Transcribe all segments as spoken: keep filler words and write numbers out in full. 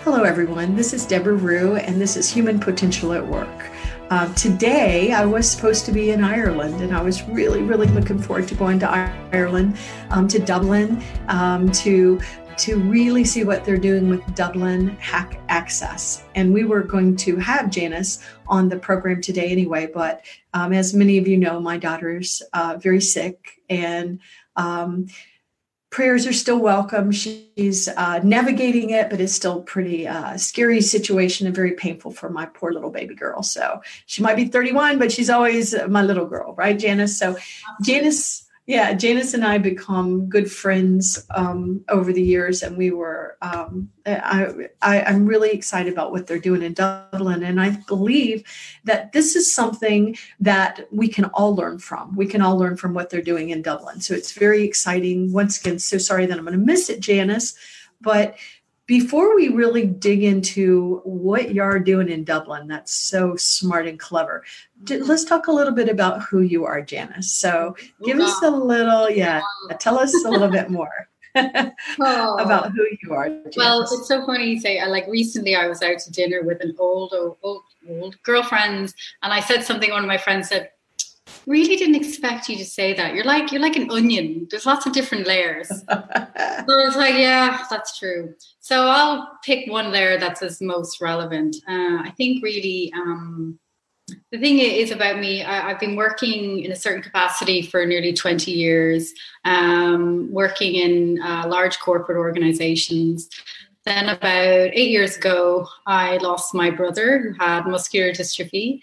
Hello, everyone. This is Deborah Rue, and this is Human Potential at Work. Uh, today, I was supposed to be in Ireland, and I was really, really looking forward to going to Ireland, um, to Dublin, um, to to really see what they're doing with Dublin Hack Access. And we were going to have Janice on the program today anyway, but um, as many of you know, my daughter's uh, very sick, and um, prayers are still welcome. She's uh, navigating it, but it's still pretty uh, scary situation and very painful for my poor little baby girl. So she might be thirty-one, but she's always my little girl, right, Janice? So Janice, yeah, Janice and I become good friends um, over the years, and we were. Um, I, I, I'm really excited about what they're doing in Dublin, and I believe that this is something that we can all learn from. We can all learn from what they're doing in Dublin. So it's very exciting. Once again, so sorry that I'm going to miss it, Janice, but before we really dig into what you're doing in Dublin, that's so smart and clever, let's talk a little bit about who you are, Janice. So give oh, us a little, yeah, tell us a little bit more oh. about who you are, Janice. Well, it's so funny you say, like recently I was out to dinner with an old, old, old, old girlfriend, and I said something, one of my friends said, really didn't expect you to say that. You're like, you're like an onion. There's lots of different layers. So I was like, yeah, that's true. So I'll pick one layer that's as most relevant. Uh, I think really um, the thing is about me, I, I've been working in a certain capacity for nearly twenty years, um, working in uh, large corporate organizations. Then about eight years ago, I lost my brother who had muscular dystrophy.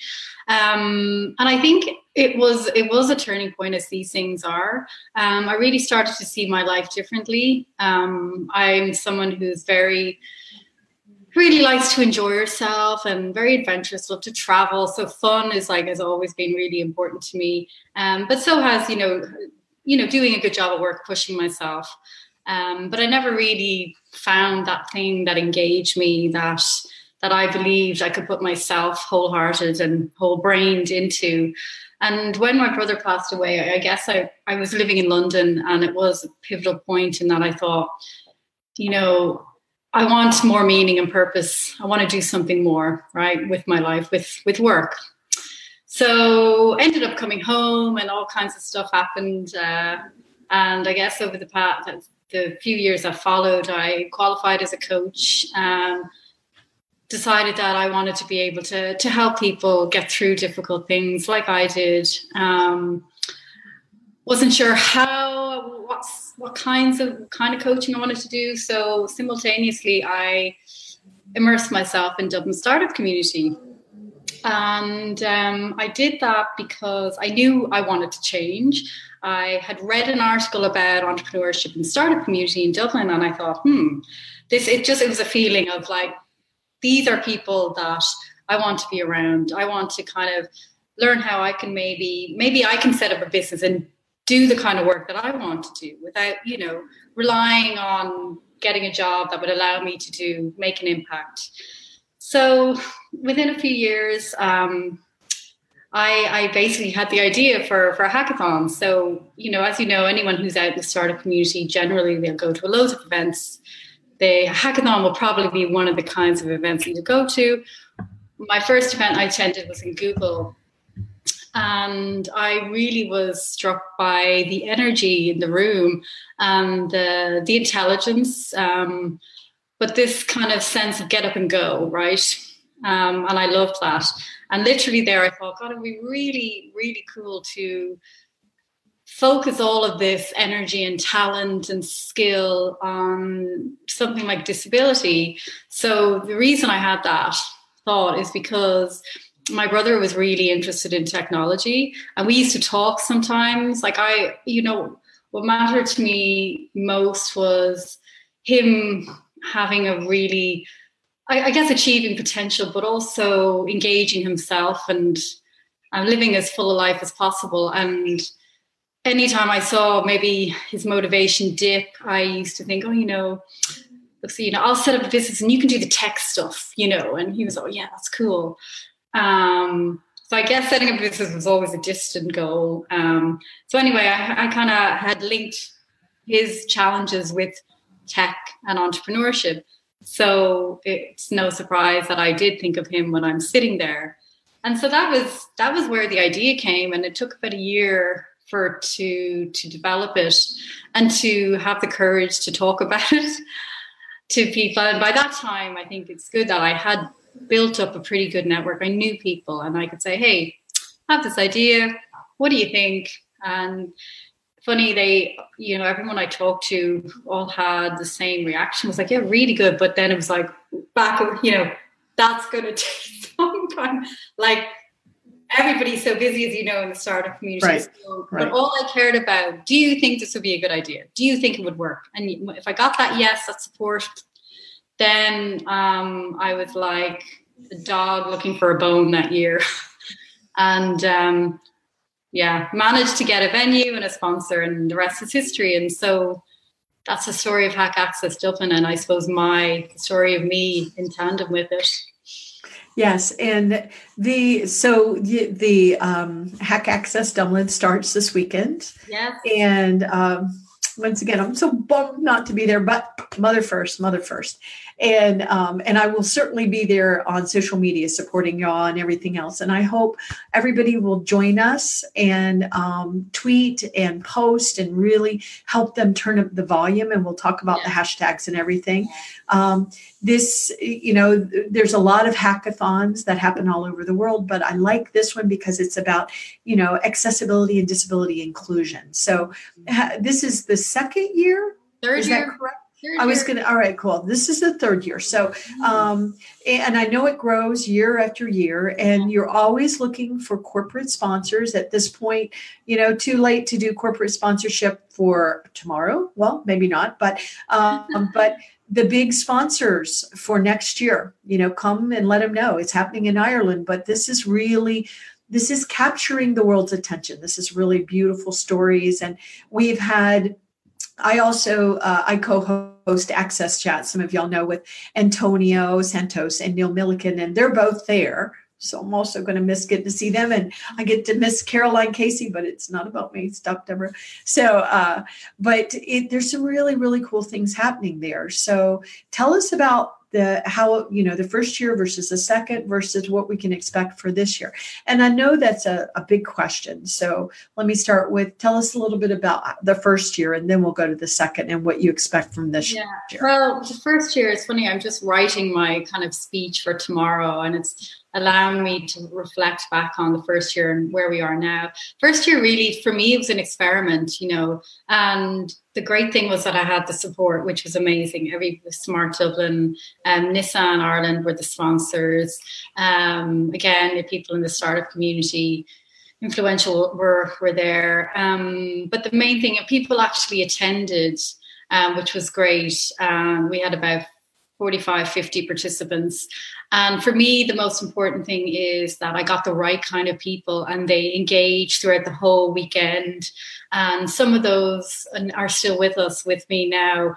Um, and I think it was it was a turning point, as these things are. Um, I really started to see my life differently. Um, I'm someone who's very, really likes to enjoy herself and very adventurous, love to travel. So fun is like has always been really important to me. Um, but so has, you know, you know, doing a good job at work, pushing myself. Um, but I never really found that thing that engaged me, that that I believed I could put myself wholehearted and whole-brained into. And when my brother passed away, I guess I, I was living in London, and it was a pivotal point in that I thought, you know, I want more meaning and purpose. I want to do something more, right, with my life, with, with work. So ended up coming home, and all kinds of stuff happened. Uh, and I guess over the past, the few years that followed, I qualified as a coach, and decided that I wanted to be able to to help people get through difficult things like I did. Um, wasn't sure how, what's, what kinds of kind of coaching I wanted to do. So simultaneously, I immersed myself in Dublin startup community. And um, I did that because I knew I wanted to change. I had read an article about entrepreneurship and startup community in Dublin, and I thought, hmm, this, it just, it was a feeling of like, these are people that I want to be around. I want to kind of learn how I can maybe, maybe I can set up a business and do the kind of work that I want to do without, you know, relying on getting a job that would allow me to do, make an impact. So within a few years, um, I, I basically had the idea for, for a hackathon. So, you know, as you know, anyone who's out in the startup community, generally they'll go to loads of events. The hackathon will probably be one of the kinds of events you go to. My first event I attended was in Google, and I really was struck by the energy in the room and the, the intelligence, um, but this kind of sense of get up and go, right? Um, and I loved that. And literally there I thought, God, it would be really, really cool to focus all of this energy and talent and skill on something like disability. So the reason I had that thought is because my brother was really interested in technology, and we used to talk sometimes. Like I, you know, what mattered to me most was him having a really, I, I guess, achieving potential, but also engaging himself and, and living as full a life as possible. And anytime I saw maybe his motivation dip, I used to think, oh, you know, look, so, you know, I'll set up a business and you can do the tech stuff, you know. And he was, oh, yeah, that's cool. Um, so I guess setting up a business was always a distant goal. Um, so anyway, I, I kind of had linked his challenges with tech and entrepreneurship. So it's no surprise that I did think of him when I'm sitting there. And so that was that was where the idea came. And it took about a year for to to develop it and to have the courage to talk about it to people. And by that time, I think it's good that I had built up a pretty good network. I knew people and I could say, hey, I have this idea. What do you think? And funny, they, you know, everyone I talked to all had the same reaction. It was like, yeah, really good. But then it was like, back, you know, that's going to take some time. Like, everybody's so busy, as you know, in the startup community. Right. So, right. But all I cared about, do you think this would be a good idea? Do you think it would work? And if I got that yes, that support, then um, I was like a dog looking for a bone that year. and um, yeah, managed to get a venue and a sponsor, and the rest is history. And so that's the story of Hack Access Dublin, and I suppose my story of me in tandem with it. Yes, and the so the, the um, Hack Access Dublin starts this weekend. Yes, and um, once again, I'm so bummed not to be there, but mother first, mother first. And um, and I will certainly be there on social media supporting y'all and everything else. And I hope everybody will join us and um, tweet and post and really help them turn up the volume. And we'll talk about yeah. the hashtags and everything. Um, this, you know, there's a lot of hackathons that happen all over the world, but I like this one because it's about, you know, accessibility and disability inclusion. So ha- this is the second year. Third is year. that correct? I was going to, all right, cool. This is the third year. So, um, and I know it grows year after year, and you're always looking for corporate sponsors at this point, you know, too late to do corporate sponsorship for tomorrow. Well, maybe not, but, um, but the big sponsors for next year, you know, come and let them know it's happening in Ireland, but this is really, this is capturing the world's attention. This is really beautiful stories. And we've had, I also, uh, I co-host Access Chat, some of y'all know, with Antonio Santos and Neil Milliken, and they're both there. So I'm also going to miss getting to see them. And I get to miss Caroline Casey, but it's not about me. Stop, Deborah. So, uh, but it, there's some really, really cool things happening there. So tell us about the how, you know, the first year versus the second versus what we can expect for this year. And I know that's a, a big question. So let me start with, tell us a little bit about the first year, and then we'll go to the second and what you expect from this yeah. year. Well, the first year, it's funny, I'm just writing my kind of speech for tomorrow, and it's allowing me to reflect back on the first year and where we are now. First year, really, for me, it was an experiment, you know, and the great thing was that I had the support, which was amazing. Every Smart Dublin, um, Nissan Ireland were the sponsors. Um, again, the people in the startup community, influential, were were there. Um, but the main thing, people actually attended, um, which was great. Um, we had about forty-five, fifty participants. And for me, the most important thing is that I got the right kind of people, and they engaged throughout the whole weekend. And some of those are still with us, with me now,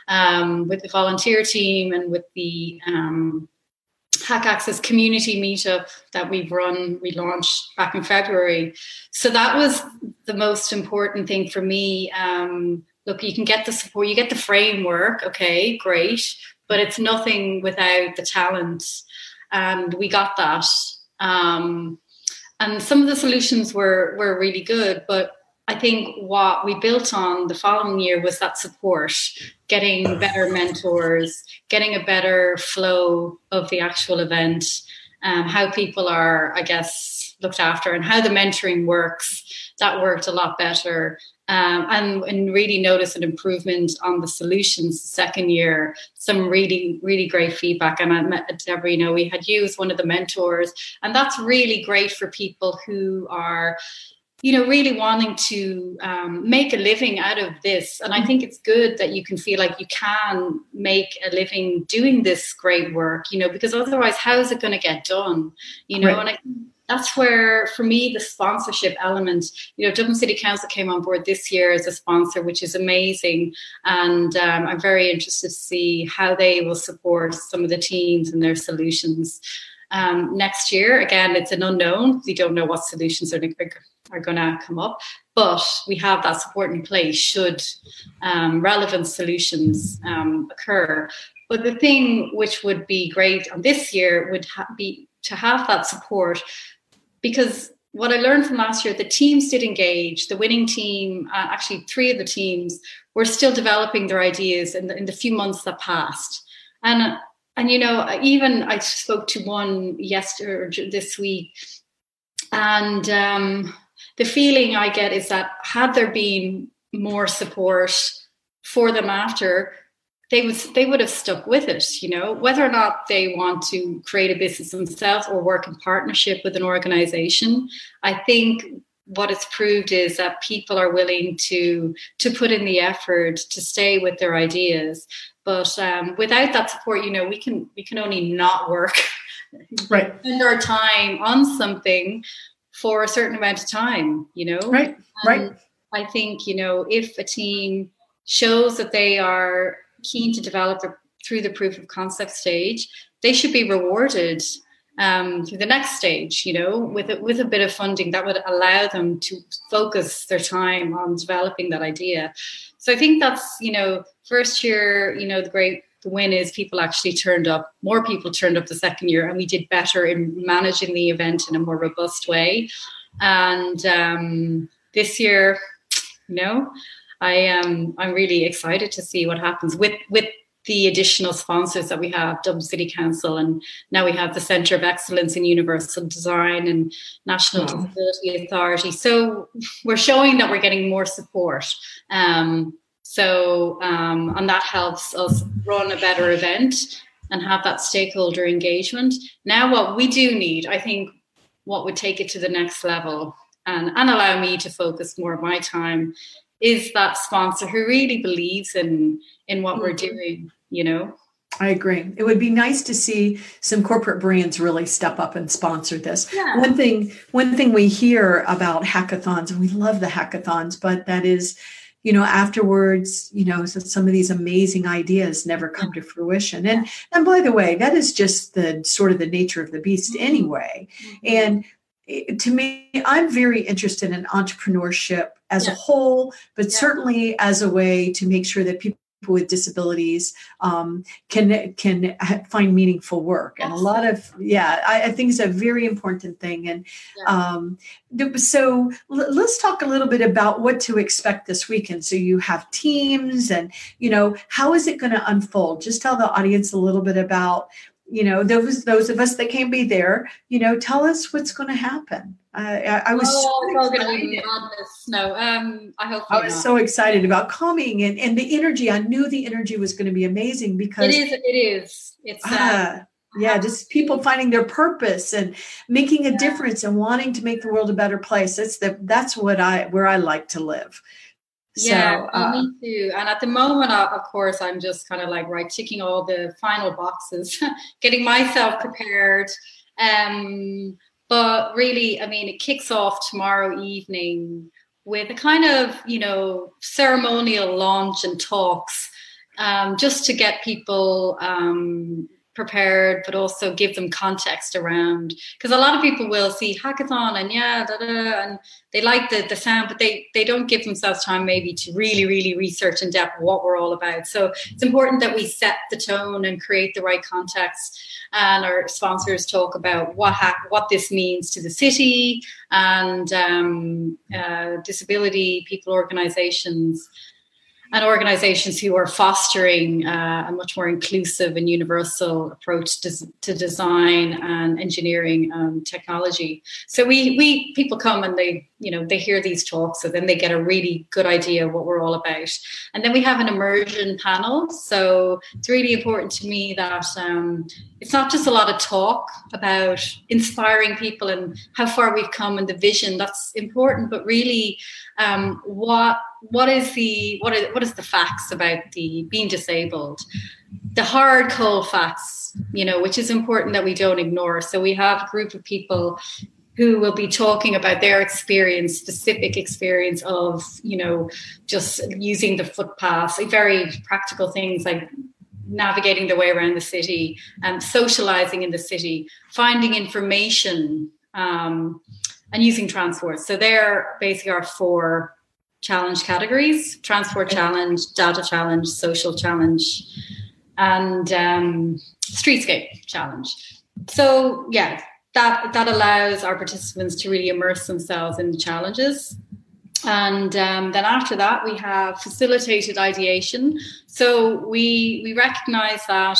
um, with the volunteer team and with the um, Hack Access community meetup that we've run, we launched back in February. So that was the most important thing for me. Um, look, you can get the support, you get the framework, okay, great, but it's nothing without the talent. And we got that. Um, and some of the solutions were, were really good, but I think what we built on the following year was that support, getting better mentors, getting a better flow of the actual event, um, how people are, I guess, looked after, and how the mentoring works. That worked a lot better. Um, and, and really notice an improvement on the solutions the second year. Some really, really great feedback. And I met Deborah, you know, we had you as one of the mentors. And that's really great for people who are, you know, really wanting to um, make a living out of this. And I think it's good that you can feel like you can make a living doing this great work, you know, because otherwise, how is it going to get done? You know, right. And I that's where, for me, the sponsorship element, you know, Dublin City Council came on board this year as a sponsor, which is amazing. And um, I'm very interested to see how they will support some of the teams and their solutions. Um, next year, again, it's an unknown. We don't know what solutions are are going to come up, but we have that support in place should um, relevant solutions um, occur. But the thing which would be great on this year would ha- be to have that support, because what I learned from last year, the teams did engage. The winning team, uh, actually three of the teams, were still developing their ideas in the, in the few months that passed. And, and you know, even I spoke to one yesterday, this week, and um, the feeling I get is that had there been more support for them after, they would they would have stuck with it, you know, whether or not they want to create a business themselves or work in partnership with an organization. I think what it's proved is that people are willing to to put in the effort to stay with their ideas. But um, without that support, you know, we can we can only not work, right, spend our time on something for a certain amount of time, you know, right, right. And I think, you know, if a team shows that they are keen to develop the, through the proof of concept stage, they should be rewarded um, through the next stage, you know, with a, with a bit of funding that would allow them to focus their time on developing that idea. So I think that's, you know, first year, you know, the great the win is people actually turned up, more people turned up the second year, and we did better in managing the event in a more robust way. And um, this year, you know, I am I'm really excited to see what happens with, with the additional sponsors that we have, Dublin City Council, and now we have the Centre of Excellence in Universal Design and National wow. Disability Authority. So we're showing that we're getting more support. Um, so um, and that helps us run a better event and have that stakeholder engagement. Now what we do need, I think what would take it to the next level and, and allow me to focus more of my time, is that sponsor who really believes in in what we're doing, you know? I agree. It would be nice to see some corporate brands really step up and sponsor this. Yeah. One thing, one thing we hear about hackathons, and we love the hackathons, but that is, you know, afterwards, you know, so some of these amazing ideas never come yeah. to fruition. And, and by the way, that is just the sort of the nature of the beast anyway. Mm-hmm. And to me, I'm very interested in entrepreneurship as yeah. a whole, but yeah. certainly as a way to make sure that people with disabilities um, can can find meaningful work. And Absolutely. a lot of, yeah, I, I think it's a very important thing. And yeah. um, so l- let's talk a little bit about what to expect this weekend. So you have teams and, you know, how is it going to unfold? Just tell the audience a little bit about, you know, those those of us that can't be there, you know, tell us what's going to happen. Uh, I, I was oh, so it's going to be madness. No, um, I hope I was not. so excited about calming and, and the energy. I knew the energy was going to be amazing because it is. It is. It's uh, yeah, just people finding their purpose and making a yeah. difference and wanting to make the world a better place. That's the that's what I where I like to live. Yeah, so, uh, me too. And at the moment, uh, of course, I'm just kind of like, right, ticking all the final boxes, getting myself prepared. Um, but really, I mean, it kicks off tomorrow evening with a kind of, you know, ceremonial launch and talks, um, just to get people um, prepared, but also give them context around, because a lot of people will see hackathon and yeah, da, da, and they like the, the sound, but they, they don't give themselves time maybe to really, really research in depth what we're all about. So it's important that we set the tone and create the right context. And our sponsors talk about what hack, what this means to the city and um, uh, disability people organizations. And organizations who are fostering uh, a much more inclusive and universal approach to, to design and engineering and technology. So we we people come and they you know they hear these talks, so then they get a really good idea of what we're all about. And then we have an immersion panel. So it's really important to me that um, it's not just a lot of talk about inspiring people and how far we've come and the vision. That's important, but really um, what. What is the what is what is the facts about the being disabled? The hard, cold facts, you know, which is important that we don't ignore. So we have a group of people who will be talking about their experience, specific experience of, you know, just using the footpaths, like very practical things like navigating their way around the city and socializing in the city, finding information. Um, and using transport. So there basically are four challenge categories: transport challenge, data challenge, social challenge, and um, streetscape challenge. So yeah, that that allows our participants to really immerse themselves in the challenges. And um, then after that, we have facilitated ideation. So we we recognize that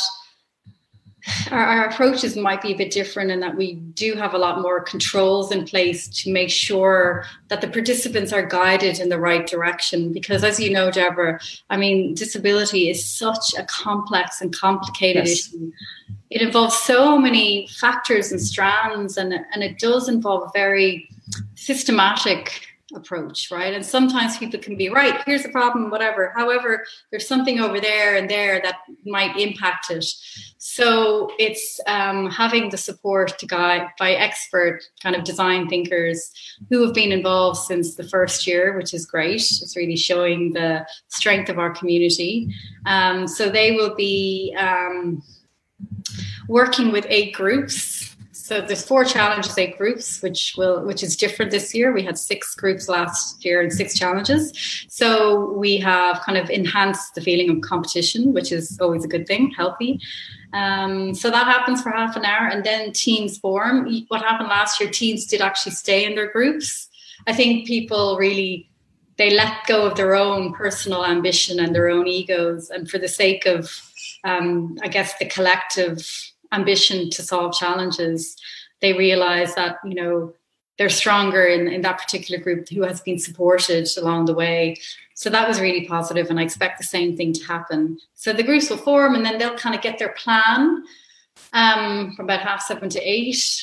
our, our approaches might be a bit different, and that we do have a lot more controls in place to make sure that the participants are guided in the right direction. Because as you know, Deborah, I mean, disability is such a complex and complicated yes. issue. It involves so many factors and strands, and, and it does involve a very systematic approach, right? And sometimes people can be right, here's the problem, whatever. However, there's something over there and there that might impact it. So it's um, having the support to guide by expert kind of design thinkers who have been involved since the first year, which is great. It's really showing the strength of our community. Um, so they will be um, working with eight groups. So there's four challenges, eight groups, which will which is different this year. We had six groups last year and six challenges. So we have kind of enhanced the feeling of competition, which is always a good thing, healthy. Um, so that happens for half an hour, and then teams form. What happened last year, teams did actually stay in their groups. I think people really, they let go of their own personal ambition and their own egos. And for the sake of, um, I guess, the collective ambition to solve challenges, they realize that, you know, they're stronger in, in that particular group who has been supported along the way. So that was really positive, and I expect the same thing to happen. So the groups will form, and then they'll kind of get their plan um, from about half seven to eight,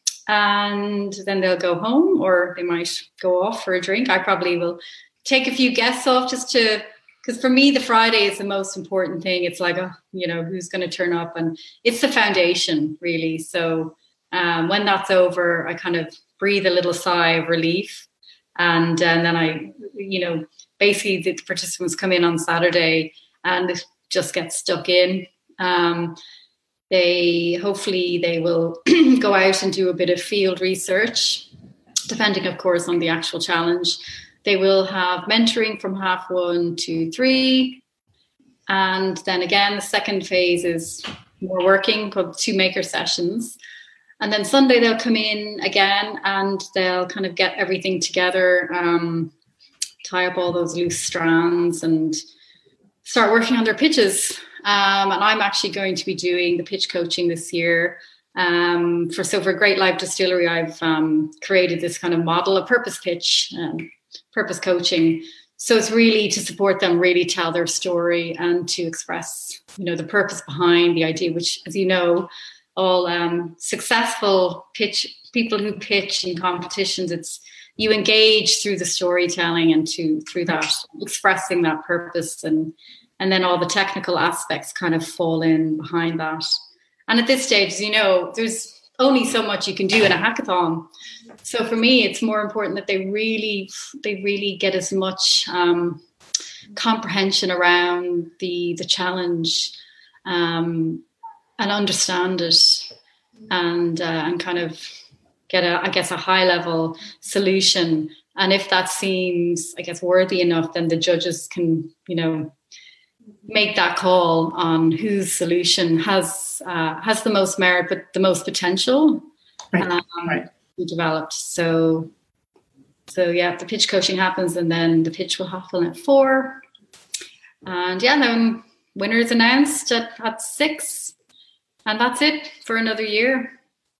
and then they'll go home, or they might go off for a drink. I probably will take a few guests off just to, because for me, the Friday is the most important thing. It's like, oh, you know, who's going to turn up? And it's the foundation, really. So um, when that's over, I kind of breathe a little sigh of relief. And, and then I, you know, basically the participants come in on Saturday and just get stuck in. Um, they, hopefully they will go out and do a bit of field research, depending, of course, on the actual challenge. They will have mentoring from half one to three. And then again, the second phase is more working, called two maker sessions. And then Sunday they'll come in again and they'll kind of get everything together, um, tie up all those loose strands and start working on their pitches. Um, and I'm actually going to be doing the pitch coaching this year. Um, for so for Great Life Distillery, I've um, created this kind of model, a purpose pitch, um, purpose coaching. So it's really to support them really tell their story and to express, you know, the purpose behind the idea, which, as you know, all um, successful pitch people who pitch in competitions, it's you engage through the storytelling and to through that expressing that purpose, and and then all the technical aspects kind of fall in behind that. And at this stage, as you know, there's only so much you can do in a hackathon. So for me, it's more important that they really, they really get as much um, comprehension around the the challenge um, and understand it, and uh, and kind of get a, I guess, a high level solution. And if that seems, I guess, worthy enough, then the judges can, you know, make that call on whose solution has uh, has the most merit, but the most potential right. Um, right. to be developed. So, so yeah, the pitch coaching happens, and then the pitch will happen at four, and yeah, then winner is announced at, at six, and that's it for another year.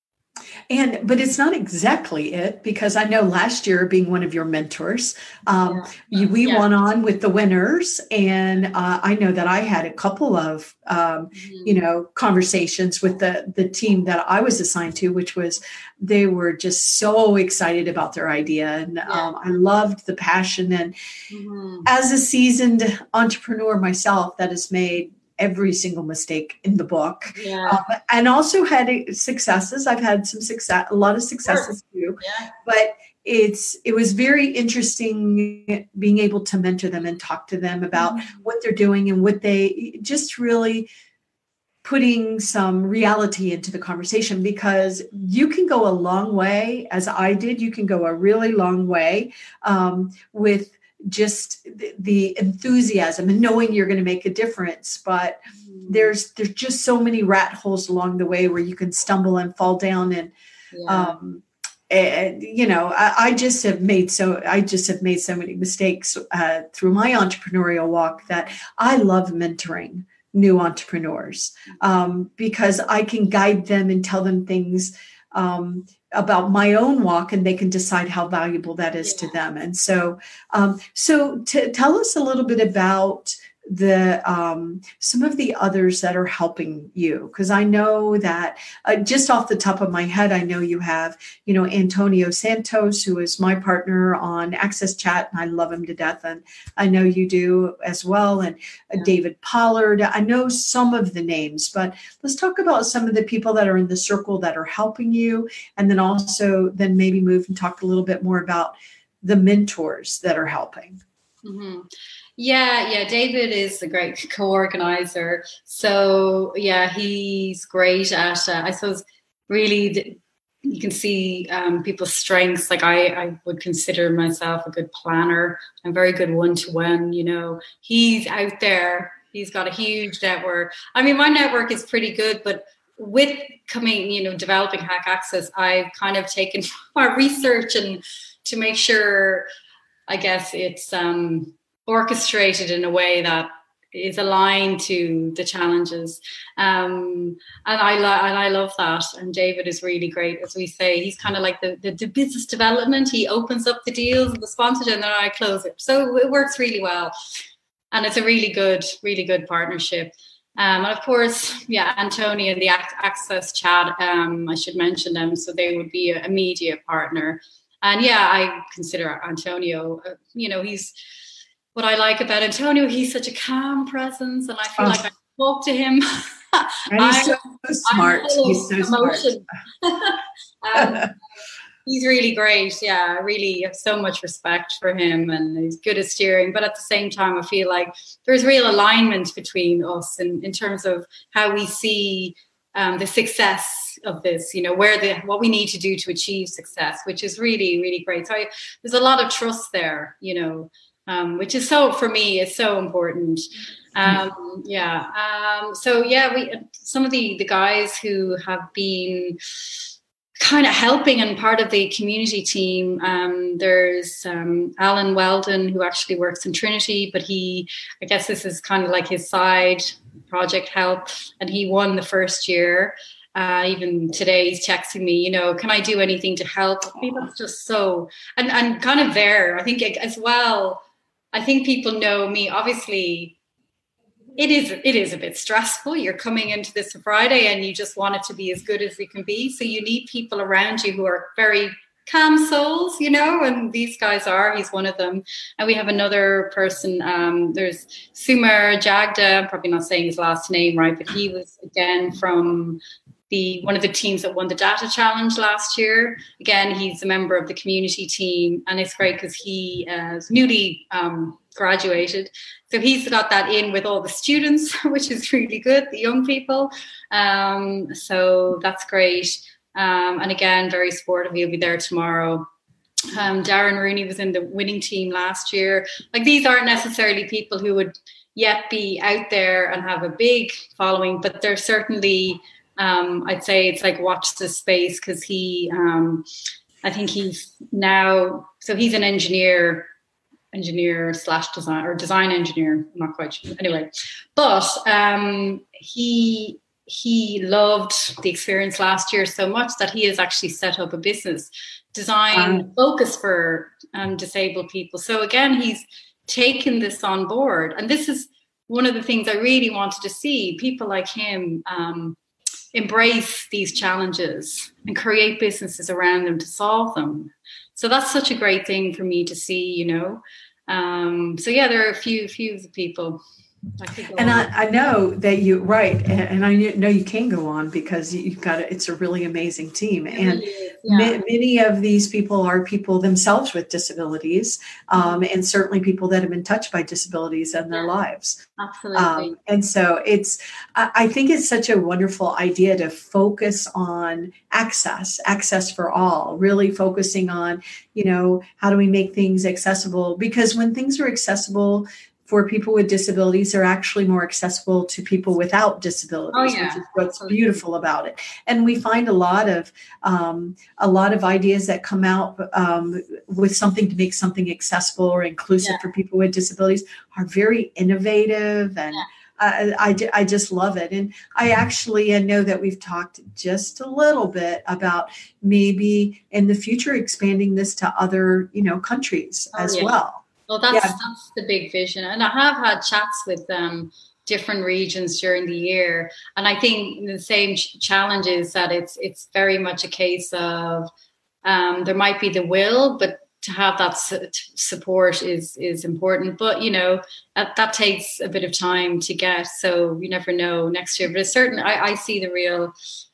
And but it's not exactly it, because I know last year, being one of your mentors, um, yeah. you, we yeah. went on with the winners, and uh, I know that I had a couple of um, mm-hmm. you know conversations with the the team that I was assigned to, which was they were just so excited about their idea, and yeah. um, I loved the passion. And mm-hmm. as a seasoned entrepreneur myself, that has made every single mistake in the book, yeah. um, and also had successes. I've had some success, a lot of successes too, yeah. but it's, it was very interesting being able to mentor them and talk to them about mm-hmm. what they're doing and what they just really putting some reality into the conversation, because you can go a long way, as I did. You can go a really long way um, with just the, the enthusiasm and knowing you're going to make a difference. But there's there's just so many rat holes along the way where you can stumble and fall down. And Yeah. um, and you know, I, I just have made so I just have made so many mistakes uh, through my entrepreneurial walk, that I love mentoring new entrepreneurs um, because I can guide them and tell them things um, about my own walk, and they can decide how valuable that is Yeah. to them. And so, um, so to tell us a little bit about the um, some of the others that are helping you, because I know that uh, just off the top of my head, I know you have, you know, Antonio Santos, who is my partner on Access Chat, and I love him to death, and I know you do as well, and uh, Yeah. David Pollard. I know some of the names, but let's talk about some of the people that are in the circle that are helping you, and then also then maybe move and talk a little bit more about the mentors that are helping. Mm-hmm. Yeah, yeah. David is a great co-organizer. So yeah, he's great at, uh, I suppose, really the, you can see um, people's strengths. Like I, I would consider myself a good planner. I'm very good one-to-one, you know. He's out there. He's got a huge network. I mean, my network is pretty good, but with coming, you know, developing Hack Access, I've kind of taken my research and to make sure, I guess, it's um, orchestrated in a way that is aligned to the challenges. Um, and I lo- and I love that. And David is really great. As we say, he's kind of like the, the, the business development. He opens up the deals and the sponsorship, and then I close it. So it works really well. And it's a really good, really good partnership. Um, and of course, yeah, Antonio and the Access Chat, um, I should mention them. So they would be a, a media partner. And yeah, I consider Antonio, uh, you know, he's, what I like about Antonio, he's such a calm presence, and I feel oh. like I talk to him. And he's so, so smart. He's so emotion. smart. um, he's really great. Yeah, I really have so much respect for him, and he's good at steering. But at the same time, I feel like there's real alignment between us in, in terms of how we see um, the success of this, you know, where the what we need to do to achieve success, which is really, really great. So I, there's a lot of trust there, you know. Um, which is so, for me, is so important. Um, yeah. Um, so yeah, we some of the the guys who have been kind of helping and part of the community team. Um, there's um, Alan Weldon, who actually works in Trinity, but he, I guess this is kind of like his side project help, and he won the first year. Uh, even today he's texting me, you know, can I do anything to help? I mean, that's just so, and, and kind of there, I think as well, I think people know me. Obviously, it is it is a bit stressful. You're coming into this Friday and you just want it to be as good as it can be. So you need people around you who are very calm souls, you know, and these guys are. He's one of them. And we have another person. Um, there's Sumar Jagda. I'm probably not saying his last name right, but he was, again, from the one of the teams that won the data challenge last year. Again, he's a member of the community team, and it's great because he uh, is newly um, graduated. So he's got that in with all the students, which is really good, the young people. Um, so that's great. Um, and again, very supportive. He'll be there tomorrow. Um, Darren Rooney was in the winning team last year. Like, these aren't necessarily people who would yet be out there and have a big following, but they're certainly... Um, I'd say it's like watch this space, because he, um, I think he's now, so he's an engineer, engineer slash design or design engineer. I'm not quite sure. Anyway, but um, he he loved the experience last year so much that he has actually set up a business design um, focus for um, disabled people. So again, he's taken this on board, and this is one of the things I really wanted to see. People like him. Um, embrace these challenges and create businesses around them to solve them. So that's such a great thing for me to see, you know. Um, so yeah, there are a few few of the people. I could go And on. I, I know that you right, and, and I know you can go on because you've got a, it's a really amazing team, It and really is, ma- yeah. many of these people are people themselves with disabilities, Mhm. um, and certainly people that have been touched by disabilities in their Yeah, lives. absolutely. Um, and so it's, I I think it's such a wonderful idea to focus on access, access for all, really focusing on, you know, how do we make things accessible? Because when things are accessible for people with disabilities, they're actually more accessible to people without Oh disabilities, which yeah, is what's absolutely. beautiful about it. And we find a lot of um, a lot of ideas that come out um, with something to make something accessible or Yeah, inclusive for people with disabilities are very innovative, and yeah. I, I, I just love it. And I actually I know that we've talked just a little bit about maybe in the future expanding this to other, you know, countries Oh as yeah. well. Well, that's Yeah, that's the big vision, and I have had chats with um, different regions during the year, and I think the same ch- challenge is that it's it's very much a case of um, there might be the will, but to have that su- support is is important. But you know that that takes a bit of time to get, so you never know next year. But it's certain. I, I see the real.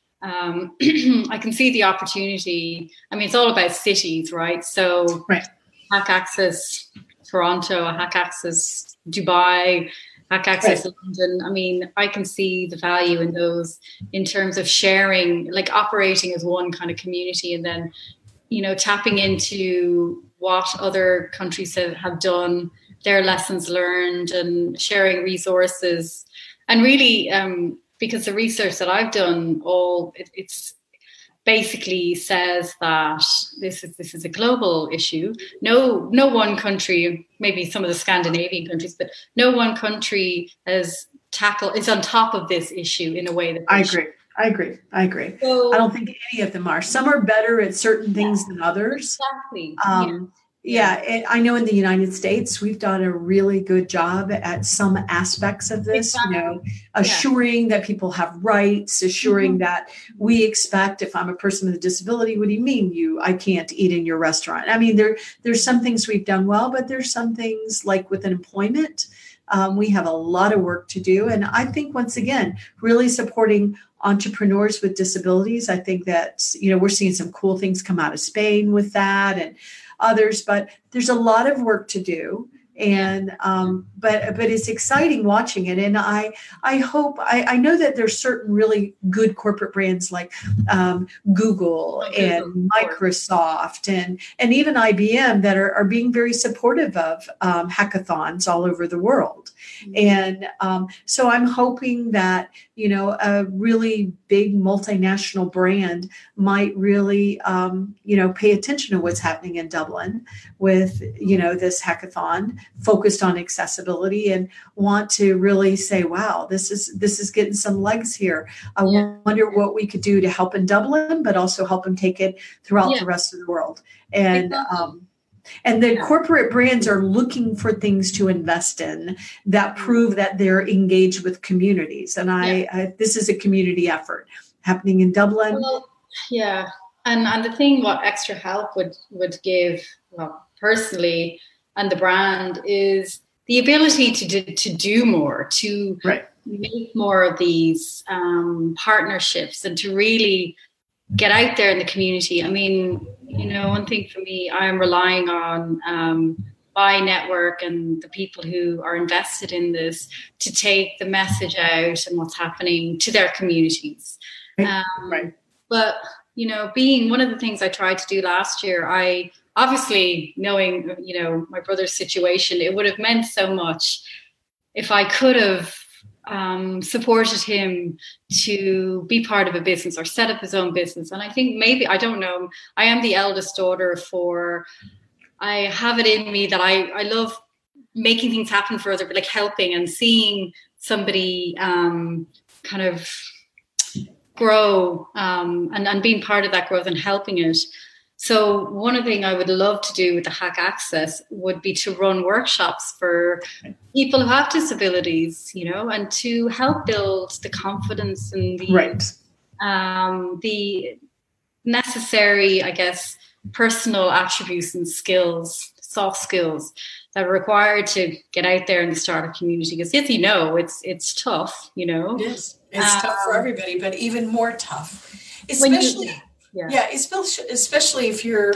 Um, I can see the opportunity. I mean, it's all about cities, right? So right. Hack Access Toronto, Hack Access Dubai, Hack Right. Access London. I mean, I can see the value in those in terms of sharing, like operating as one kind of community, and then, you know, tapping into what other countries have, have done, their lessons learned, and sharing resources. And really, um, because the research that I've done, all it, it's basically says that this is this is a global issue. No, no one country, maybe some of the Scandinavian countries, but no one country has tackled is on top of this issue in a way that I they should. agree. I agree. I agree. I So don't think any of them are. Some are better at certain yeah, things than others. exactly. Yeah, Um, yeah, yeah, it, I know in the United States, we've done a really good job at some aspects of this, you know, exactly. Yeah. assuring that people have rights, assuring Mhm. that we expect if I'm a person with a disability, what do you mean you I can't eat in your restaurant? I mean, there there's some things we've done well, but there's some things like with employment, um, we have a lot of work to do. And I think once again, really supporting entrepreneurs with disabilities. I think that, you know, we're seeing some cool things come out of Spain with that and others, but there's a lot of work to do. Yeah. And um, but but it's exciting watching it, and I I hope I, I know that there's certain really good corporate brands like um, Google Oh, Google, and of course. Microsoft and and even I B M that are, are being very supportive of um, hackathons all over the world. Mhm. And um, so I'm hoping that, you know, a really big multinational brand might really, um, you know, pay attention to what's happening in Dublin with, you know, this hackathon focused on accessibility and want to really say, wow, this is this is getting some legs here. I Yeah. wonder what we could do to help in Dublin, but also help them take it throughout Yeah. the rest of the world. And Exactly. um, and the Yeah. corporate brands are looking for things to invest in that Mhm. prove that they're engaged with communities. And Yeah. I, I this is a community effort happening in Dublin. Well, yeah, and and the thing what extra help would would give, well, personally, and the brand is the ability to do, to do more, to Right. make more of these um, partnerships, and to really get out there in the community. I mean, you know, one thing for me, I am relying on um, my network and the people who are invested in this to take the message out and what's happening to their communities. Right. Um, Right. but, you know, being one of the things I tried to do last year, I obviously knowing, you know, my brother's situation, it would have meant so much if I could have um, supported him to be part of a business or set up his own business. And I think maybe, I don't know, I am the eldest daughter of four. I have it in me that I, I love making things happen for other, like helping and seeing somebody um, kind of grow um, and, and being part of that growth and helping it. So one thing I would love to do with the Hack Access would be to run workshops for people who have disabilities, you know, and to help build the confidence and the Right. um, the necessary, I guess, personal attributes and skills, soft skills that are required to get out there in the startup community. Because yes, you know, it's it's tough, you know. It is. It's um, tough for everybody, but even more tough. Especially, you, yeah. yeah, especially, especially if you're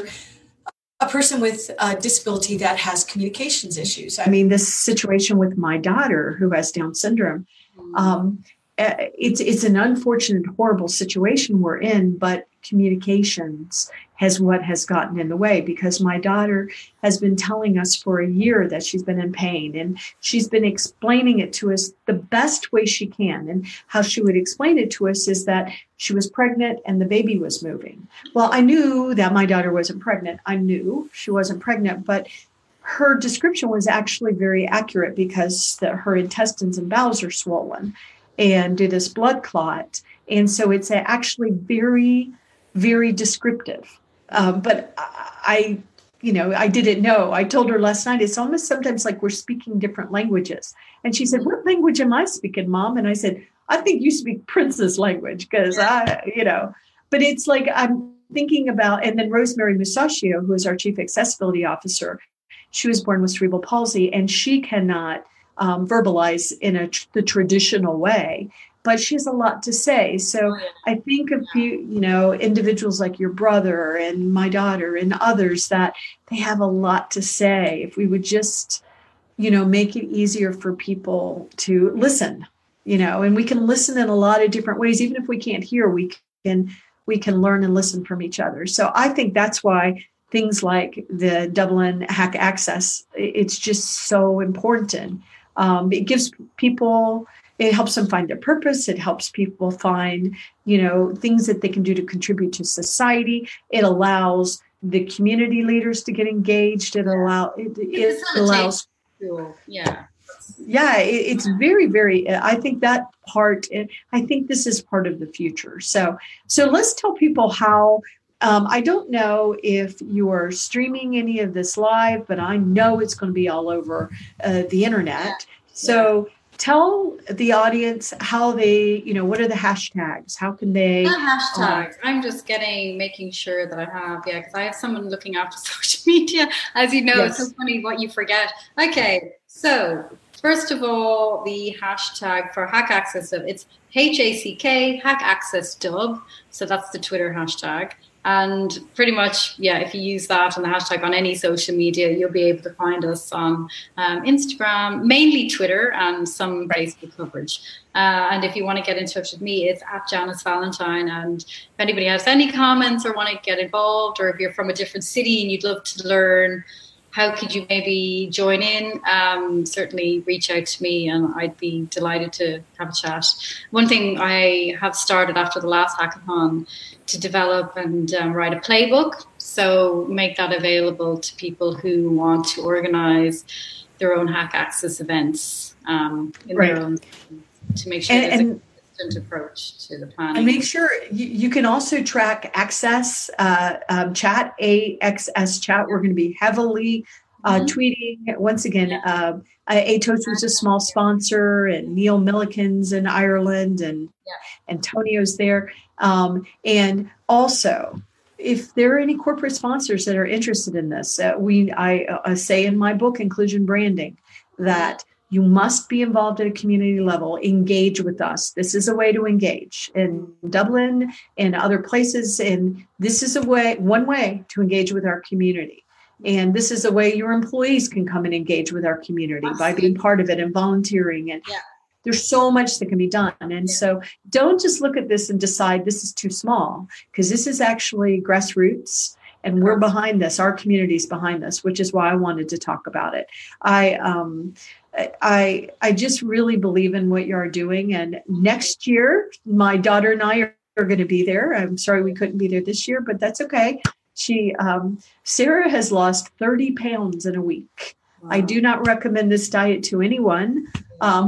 a person with a disability that has communications issues. I mean, this situation with my daughter who has Down syndrome, mm-hmm. um, it's it's an unfortunate, horrible situation we're in, but communications has what has gotten in the way, because my daughter has been telling us for a year that she's been in pain, and she's been explaining it to us the best way she can. And how she would explain it to us is that she was pregnant and the baby was moving. Well, I knew that my daughter wasn't pregnant. I knew she wasn't pregnant, but her description was actually very accurate, because the, her intestines and bowels are swollen and did this blood clot. And so it's actually very, very descriptive. Um, but I, you know, I didn't know. I told her last night, it's almost sometimes like we're speaking different languages. And she said, what language am I speaking, Mom? And I said, I think you speak princess language, because I, you know, but it's like I'm thinking about, and then Rosemary Musachio, who is our chief accessibility officer, she was born with cerebral palsy, and she cannot um, verbalize in a tr- the traditional way. But she has a lot to say. So I think of you, you know, individuals like your brother and my daughter and others, that they have a lot to say. If we would just, you know, make it easier for people to listen, you know, and we can listen in a lot of different ways. Even if we can't hear, we can we can learn and listen from each other. So I think that's why things like the Dublin Hack Access, it's just so important. Um, it gives people. It helps them find their purpose. It helps people find, you know, things that they can do to contribute to society. It allows the community leaders to get engaged. It allow it, it allows, yeah, yeah. It, it's very, very. I think that part. I think this is part of the future. So, so let's tell people how. Um, I don't know if you are streaming any of this live, but I know it's going to be all over uh, the internet. Yeah. So. Yeah. Tell the audience how they, you know, what are the hashtags? How can they? The hashtags. Um, I'm just getting, making sure that I have, yeah, because I have someone looking after social media. As you know, yes. It's so funny what you forget. Okay, so first of all, the hashtag for Hack Access Dub, it's H A C K, Hack Access Dub. So that's the Twitter hashtag. And pretty much, yeah, if you use that and the hashtag on any social media, you'll be able to find us on um, Instagram, mainly Twitter, and some Facebook coverage. Uh, and if you want to get in touch with me, it's at Janice Valentine. And if anybody has any comments or want to get involved, or if you're from a different city and you'd love to learn, how could you maybe join in? Um, certainly reach out to me and I'd be delighted to have a chat. One thing I have started after the last hackathon to develop and um, write a playbook. So make that available to people who want to organize their own Hack Access events um, in right. their own, to make sure and, there's and, a consistent approach to the planning. And make sure you, you can also track Access uh, um, Chat, A X S Chat. We're going to be heavily uh, mm-hmm. tweeting. Once again, yeah. uh, Atos was a small sponsor, and Neil Milliken's in Ireland, and yeah. Antonio's there. Um, and also, if there are any corporate sponsors that are interested in this, uh, we I uh, say in my book, Inclusion Branding, that you must be involved at a community level, engage with us. This is a way to engage in Dublin and other places. And this is a way, one way to engage with our community. And this is a way your employees can come and engage with our community by being part of it and volunteering. And yeah. There's so much that can be done. And yeah. so don't just look at this and decide this is too small, because this is actually grassroots. And we're behind this. Our community's behind this, which is why I wanted to talk about it. I um, I I just really believe in what you are doing. And next year, my daughter and I are, are going to be there. I'm sorry we couldn't be there this year, but that's okay. She um, Sarah has lost thirty pounds in a week. Wow. I do not recommend this diet to anyone. Um,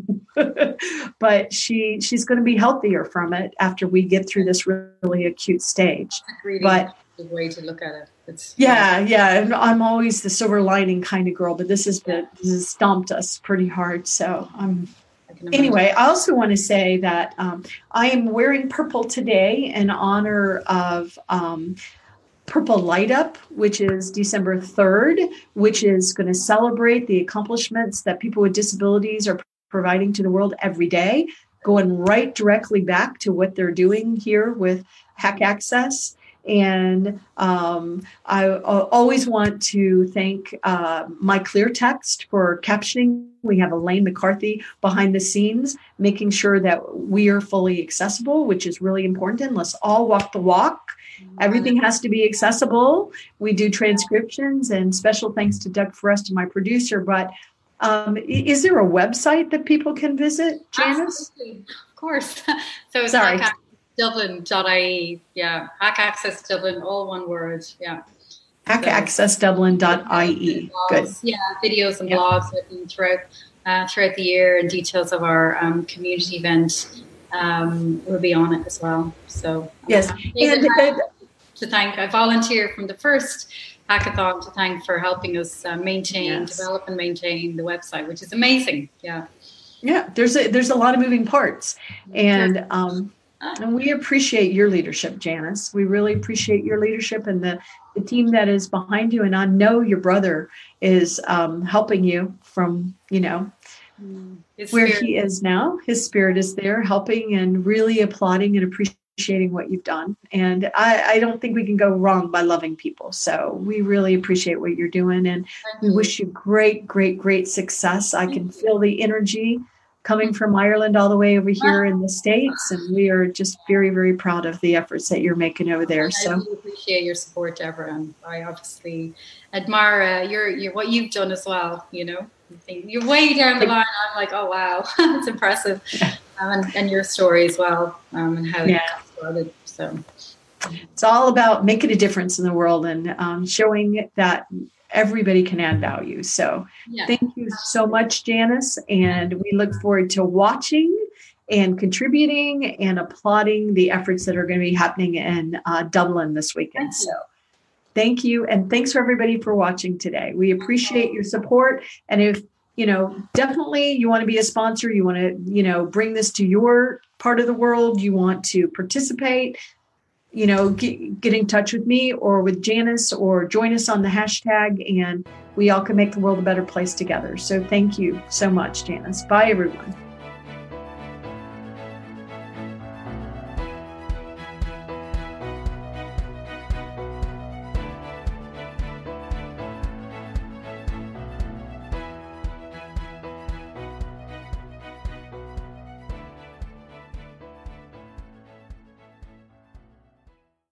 but she she's going to be healthier from it after we get through this really acute stage. Really but the way to look at it. It's yeah, yeah. I'm always the silver lining kind of girl, but this has been this has stomped us pretty hard. So um, anyway, I also want to say that um, I am wearing purple today in honor of um, Purple Light Up, which is December third, which is going to celebrate the accomplishments that people with disabilities are providing to the world every day, going right directly back to what they're doing here with Hack Access. And um, I, I always want to thank uh, My Clear Text for captioning. We have Elaine McCarthy behind the scenes, making sure that we are fully accessible, which is really important. Let's all walk the walk. Everything has to be accessible. We do transcriptions, and special thanks to Doug Forrest, my producer. But um, is there a website that people can visit, Janice? Absolutely. Of course. So it's Sorry. Dublin dot I E. Yeah. Hack Access Dublin, all one word. Yeah. hack access dublin dot I E. Good. Yeah. Videos and Yep. blogs written throughout, uh, throughout the year, and details of our um, community event um, will be on it as well. So, Yes. uh, And, and to thank, I volunteered from the first hackathon to thank for helping us uh, maintain, Yes. develop and maintain the website, which is amazing. Yeah. yeah, there's a there's a lot of moving parts. And um And we appreciate your leadership, Janice. We really appreciate your leadership and the, the team that is behind you. And I know your brother is um, helping you from, you know, His where spirit. he is now. His spirit is there helping and really applauding and appreciating what you've done. And I, I don't think we can go wrong by loving people. So we really appreciate what you're doing. And we wish you great, great, great success. I can feel the energy coming from Ireland all the way over here in the States. And we are just very, very proud of the efforts that you're making over there. I So really appreciate your support, Deborah. And I obviously admire uh, your, your, what you've done as well. You know, you think you're way down the line. I'm like, oh, wow, it's impressive. Um, and, and your story as well, um, and how Yeah. it got started. So it's all about making a difference in the world and um, showing that everybody can add value. So yeah. thank you so much, Janice. And we look forward to watching and contributing and applauding the efforts that are going to be happening in uh, Dublin this weekend. So thank you. And thanks for everybody for watching today. We appreciate your support. And if, you know, definitely you want to be a sponsor, you want to, you know, bring this to your part of the world, you want to participate, you know, get, get in touch with me or with Janice or join us on the hashtag, and we all can make the world a better place together. So thank you so much, Janice. Bye, everyone.